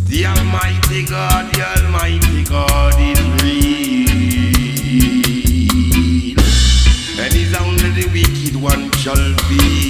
The Almighty God is real, and His only the wicked one shall be.